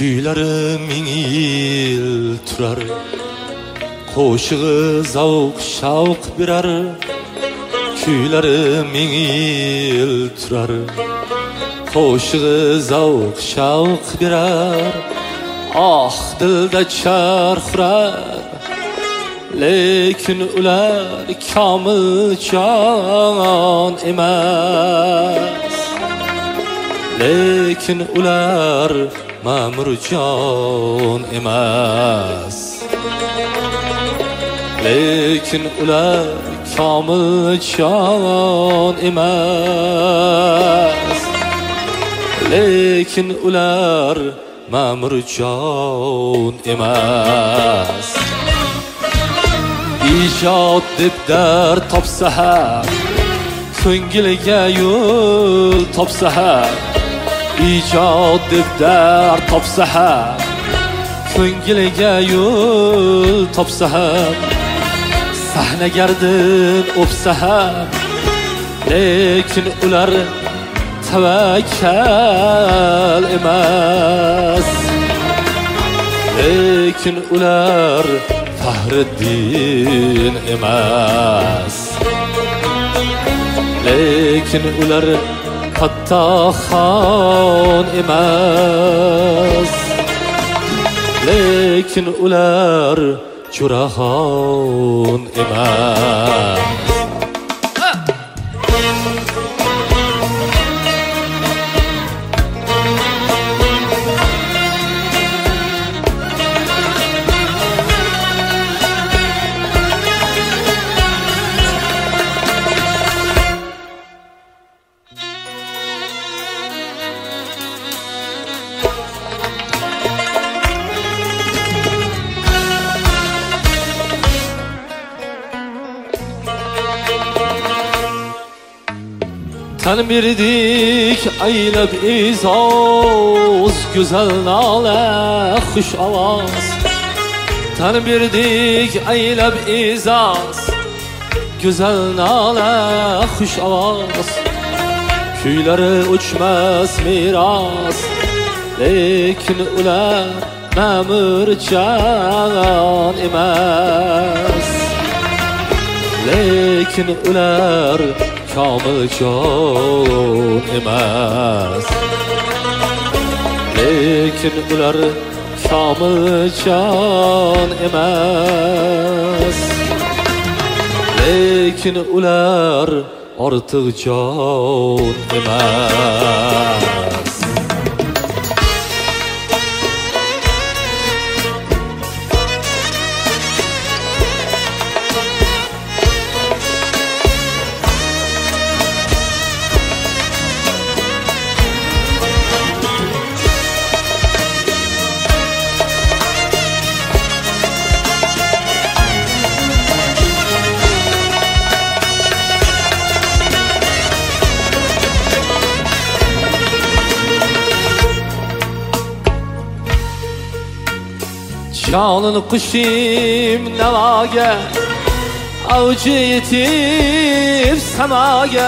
Kuylari ming yil turar, qo'shig'i zavq shavq berar. Kuylari ming yil turar, qo'shig'i zavq shavq berar. Ah dilda charx urar, lekin ular komil jon emas. Lekin ular ma'murjon emas. Lekin ular komil jon emas. Lekin ular ma'murjon emas. İjod deb dar topsa ham, ko'ngilga yo'l topsa ham. İjod deb dar topsa ham, ko'ngilga yo'l topsa ham. Sahna gardin o'psa ham, lekin ular tavakkal emas. Lekin ular Fahriddin emas. Lekin ular Fattaxon emas. Lekin ular Jo'raxon emas. Tan berdik aylab izoz, güzel nala xush ovoz. Tan berdik aylab izoz, güzel nala xush ovoz. Kuylari uçmas miros, lekin ular ma'murjon emas. Lekin ular komil jon emas. Lekin ular komil jon emas. Lekin ular ortiq jon emas. Canın kuşim navaga, avcı yetip samaga.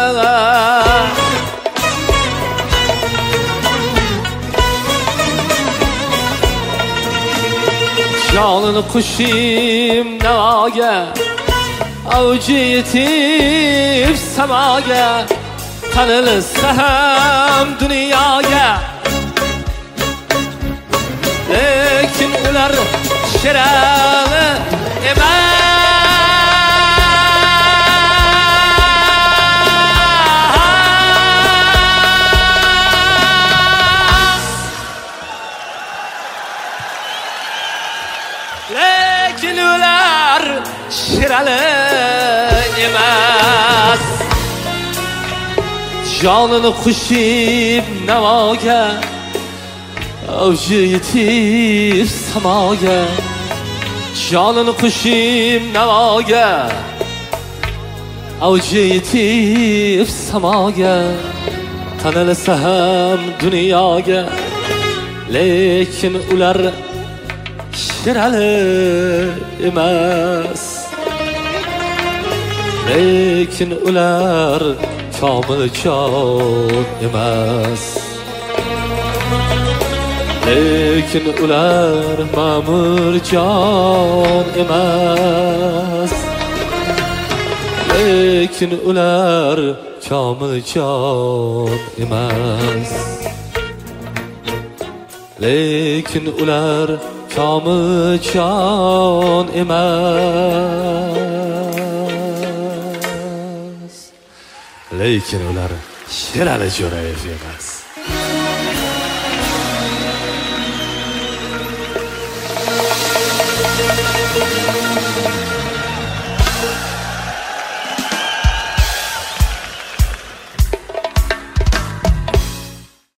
Canın kuşim navaga, avcı yetip samaga. Tanılsa hem dünyaya, lekin ular şirali emas. Lekin ular şirali emas. Canını kuşim navaga, avcı yetip samaga. Canını kuşim navaga, avcı yetip samaga. Tanılsa hem dünyaya, lekin ular şirali emas. Lekin ular komil jon emas. lekin ular ma'murjon emas, lekin ular komiljon emas, lekin ular komiljon emas, lekin ular Sherali Jo'rayev emas.